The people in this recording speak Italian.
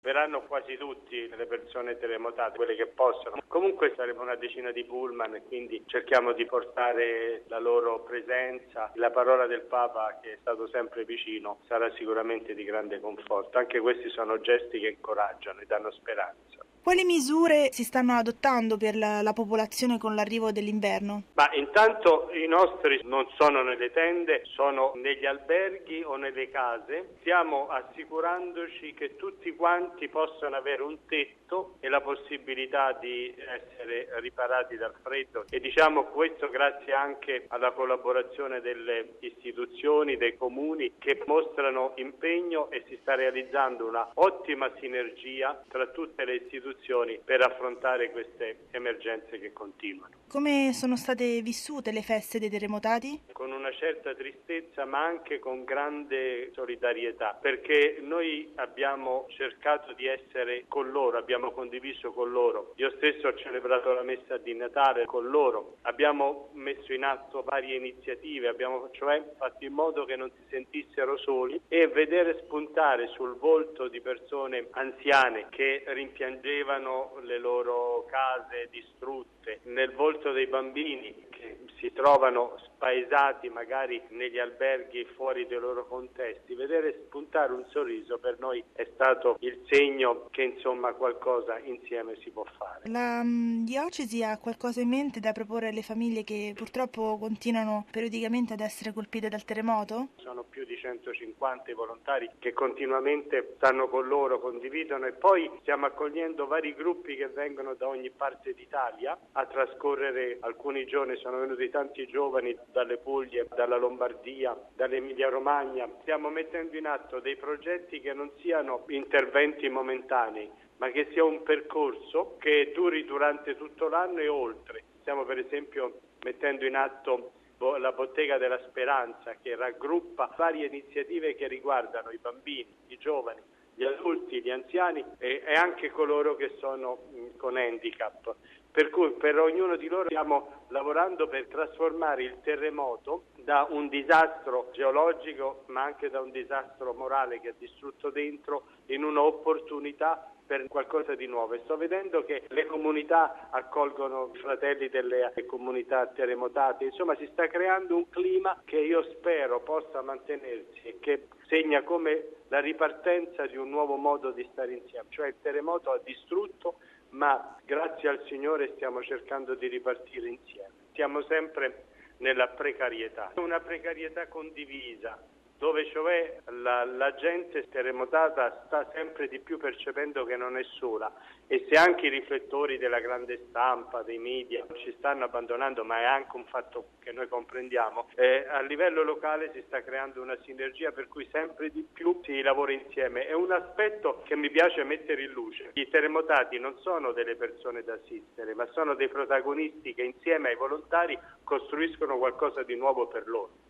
verranno quasi tutti le persone terremotate, quelle che possono. Comunque saremo una decina di pullman e quindi cerchiamo di portare la loro presenza. La parola del Papa, che è stato sempre vicino, sarà sicuramente di grande conforto. Anche questi sono gesti che incoraggiano e danno speranza. Quali misure si stanno adottando per la popolazione con l'arrivo dell'inverno? Ma intanto i nostri non sono nelle tende, sono negli alberghi o nelle case. Stiamo assicurandoci che tutti quanti possano avere un tetto e la possibilità di essere riparati dal freddo, e diciamo questo grazie anche alla collaborazione delle istituzioni, dei comuni, che mostrano impegno, e si sta realizzando una ottima sinergia tra tutte le istituzioni per affrontare queste emergenze che continuano. Come sono state vissute le feste dei terremotati? Con una certa tristezza, ma anche con grande solidarietà, perché noi abbiamo cercato di essere con loro, abbiamo condiviso con loro. Io stesso ho celebrato la messa di Natale con loro, abbiamo messo in atto varie iniziative, abbiamo cioè fatto in modo che non si sentissero soli, e vedere spuntare sul volto di persone anziane che rimpiangevano le loro case distrutte, nel volto dei bambini che si trovano spaesati magari negli alberghi fuori dai loro contesti, vedere spuntare un sorriso per noi è stato il segno che insomma qualcosa insieme si può fare. La diocesi ha qualcosa in mente da proporre alle famiglie che purtroppo continuano periodicamente ad essere colpite dal terremoto? Sono più di 150 i volontari che continuamente stanno con loro, condividono, e poi stiamo accogliendo vari gruppi che vengono da ogni parte d'Italia a trascorrere alcuni giorni. Sono venuti tanti giovani dalle Puglie, dalla Lombardia, dall'Emilia Romagna. Stiamo mettendo in atto dei progetti che non siano interventi momentanei, ma che sia un percorso che duri durante tutto l'anno e oltre. Stiamo per esempio mettendo in atto la Bottega della Speranza, che raggruppa varie iniziative che riguardano i bambini, i giovani, gli adulti, gli anziani e anche coloro che sono con handicap. Per cui per ognuno di loro stiamo lavorando per trasformare il terremoto da un disastro geologico, ma anche da un disastro morale che ha distrutto dentro, in un'opportunità per qualcosa di nuovo. E sto vedendo che le comunità accolgono i fratelli delle comunità terremotate. Insomma, si sta creando un clima che io spero possa mantenersi e che segna come la ripartenza di un nuovo modo di stare insieme. Cioè il terremoto ha distrutto, ma grazie al Signore stiamo cercando di ripartire insieme. Siamo sempre nella precarietà, una precarietà condivisa, dove cioè la gente terremotata sta sempre di più percependo che non è sola, e se anche i riflettori della grande stampa, dei media ci stanno abbandonando, ma è anche un fatto che noi comprendiamo, a livello locale si sta creando una sinergia per cui sempre di più si lavora insieme. È un aspetto che mi piace mettere in luce. I terremotati non sono delle persone da assistere, ma sono dei protagonisti che insieme ai volontari costruiscono qualcosa di nuovo per loro.